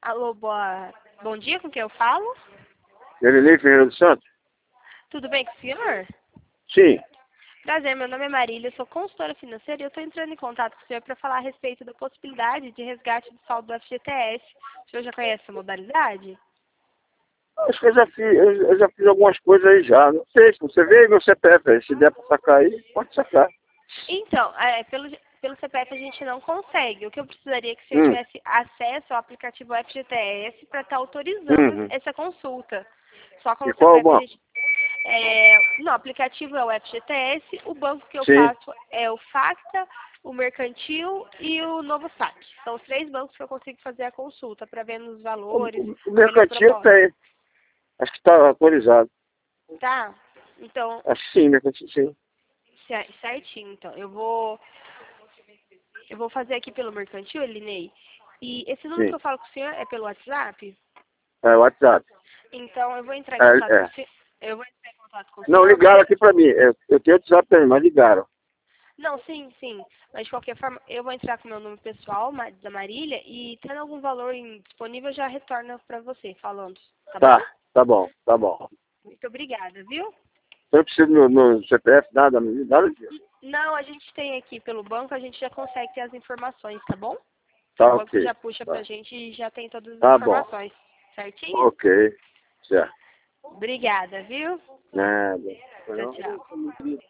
Alô, bom dia, com quem eu falo? Erinei Ferreira dos Santos? Tudo bem com o senhor? Sim. Prazer, meu nome é Marília, eu sou consultora financeira e eu estou entrando em contato com o senhor para falar a respeito da possibilidade de resgate do saldo do FGTS. O senhor já conhece essa modalidade? Acho que eu já fiz algumas coisas aí já. Não sei, se você vê meu CPF aí, se der para sacar aí, pode sacar. Então, pelo CPF a gente não consegue. O que eu precisaria é que o senhor Hum, tivesse acesso ao aplicativo FGTS para estar autorizando uhum. essa consulta. Só com E o qual o CPF a banco? gente... no aplicativo é o FGTS, o banco que eu Sim. faço é o Facta, o Mercantil e o Novo Sac. São os 3 bancos que eu consigo fazer a consulta para ver nos valores, O ver nas mercantil propostas. tem. Acho que está autorizado. Tá? Então, Acho que sim, mercantil sim. certinho. Então, eu vou fazer aqui pelo Mercantil, Elinei. E esse número que Sim. eu falo com o senhor é pelo WhatsApp? É, WhatsApp. Então, eu vou entrar em É, contato com o é. senhor. Eu vou entrar em contato com o Não, senhor ligaram para... aqui para mim. Eu tenho WhatsApp também, mas ligaram. Não, sim, sim. Mas de qualquer forma, eu vou entrar com o meu número pessoal, da Marília, e tendo algum valor disponível, eu já retorno para você, falando. Tá bom? Tá bom, tá bom. Muito obrigada, viu? Eu não preciso do meu CPF, nada disso. Não, a gente tem aqui pelo banco, a gente já consegue ter as informações, tá bom? O Tá banco já ok. puxa pra Tá, gente e já tem todas as tá bom. informações. Certinho? Ok. Certo. Obrigada, viu? Nada. Tchau, tchau.